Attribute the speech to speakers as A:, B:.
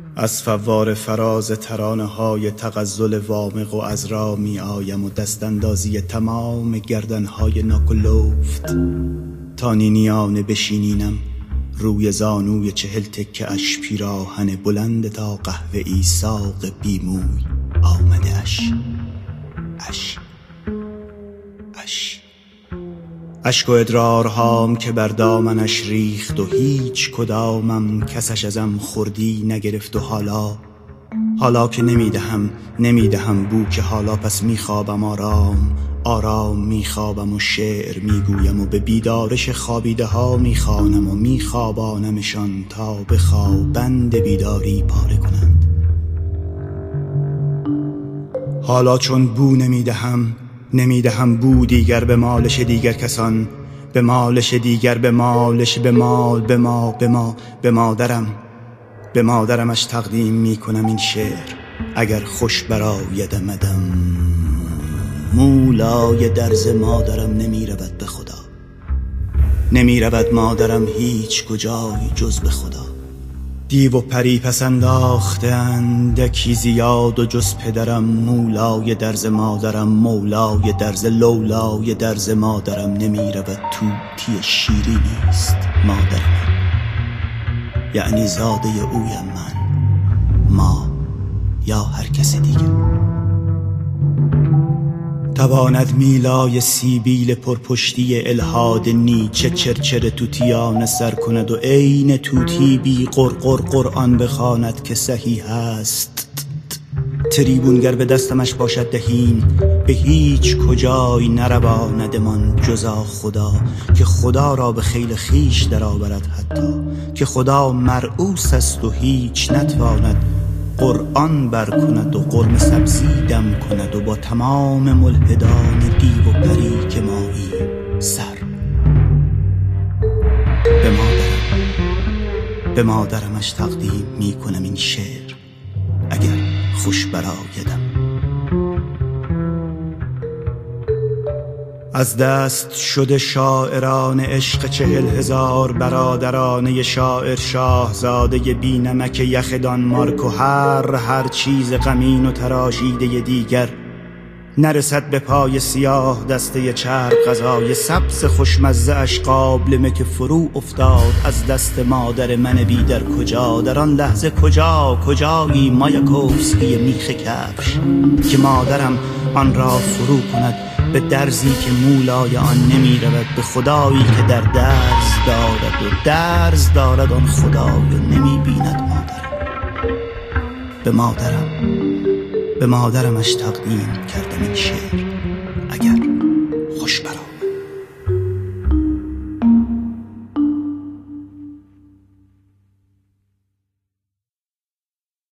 A: از فوار فراز ترانه های تغزل وامق و عذرا می آیم و دستاندازی تمام گردنهای ناکلفت تا نینیانه بشینینم روی زانوی 40 تکه اش پیراهن بلند تا قهوه ای ساق بیموی آمده اش اشک و ادرارهام که بر دامنش ریخت و هیچ کدامم کسش ازم خوردی نگرفت و حالا که نمیدهم بو که حالا پس میخوابم آرام میخوابم و شعر میگویم و به بیدارش خوابیده ها میخوانم و میخوابانمشان تا به خوابند بیداری پاره کنند. حالا چون بو نمیدهم بو دیگر به مالش دیگر کسان، به مالش دیگر، به مالش، به مال، به ما، به مادرمش تقدیم میکنم این شعر اگر خوش برآیدمدم. مولای درز مادرم نمیرود به خدا، نمیرود مادرم هیچ کجای جز به خدا. دیو و پری پس انداختند اندکی زیاد و جز پدرم مولای درز مادرم، مولای درز لولای درز مادرم نمیرود توتی شیری نیست مادر من، یعنی زاده اویم من، ما یا هر کس دیگه. تواند میلای سیبیل پرپشتی الحاد نیچه چرچر توتیان سر کند و عین توتی بی قرقر قرآن بخواند که صحیح هست. تریبونگر به دستمش باشد دهین به هیچ کجای نرواندمان جزا خدا، که خدا را به خیل خیش در آورد حتی، که خدا مرعوس است و هیچ نتواند قرآن بر کند و قرم سبزی دم کند و با تمام ملحدان دیو و پری که مایی سر. به مادرمش تقدیم می کنم این شعر اگر خوش برآیدم. از دست شده شاعران عشق 40,000 برادرانه شاعر شاهزاده بی نمک یخ دانمارک و هر چیز غمین و تراشیده دیگر نرسد به پای سیاه دسته چرب غذای سبز خوشمزه اش قابلمه که فرو افتاد از دست مادر من بی در کجا. در آن لحظه کجایی مایاکوفسکی میخ کفش که مادرم آن را فرو کند به درزی که مولای آن نمی رود، به خدایی که در درز دارد و درز دارد آن خدای و نمی بیند مادرم. به مادرمش تقدیم کردم این شعر